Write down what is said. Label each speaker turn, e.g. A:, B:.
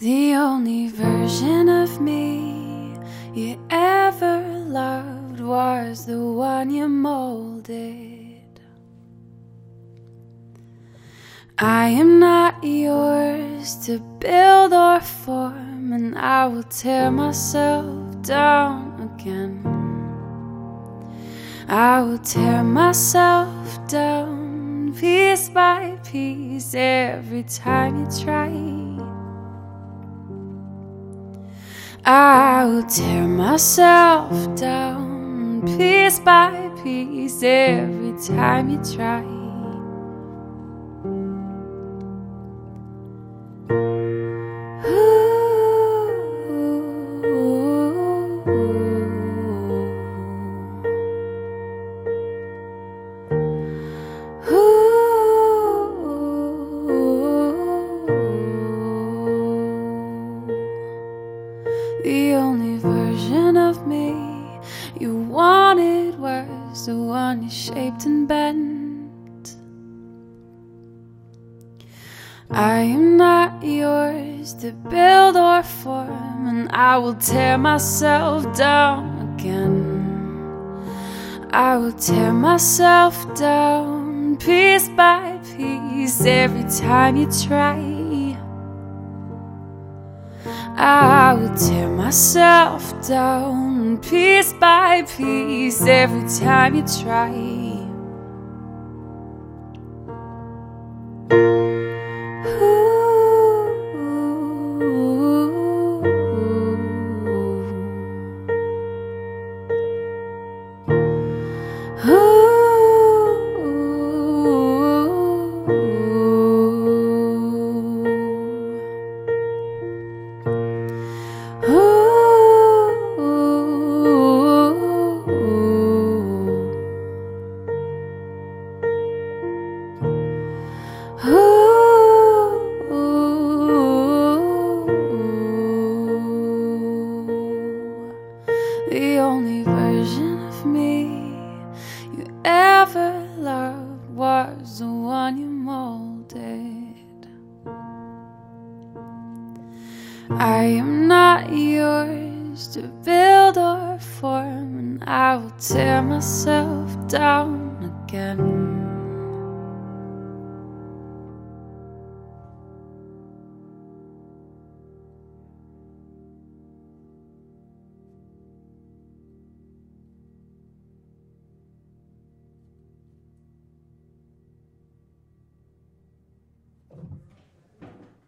A: The only version of me you ever loved was the one you molded. I am not yours to build or form, and I will tear myself down again. I will tear myself down piece by piece every time you try. I will tear myself down piece by piece every time you try. The only version of me you wanted was the one you shaped and bent. I am not yours to build or form, and I will tear myself down again. I will tear myself down piece by piece every time you try. I will tear myself down piece by piece every time you try. The only version of me you ever loved was the one you molded. I am not yours to build or form, and I will tear myself down again.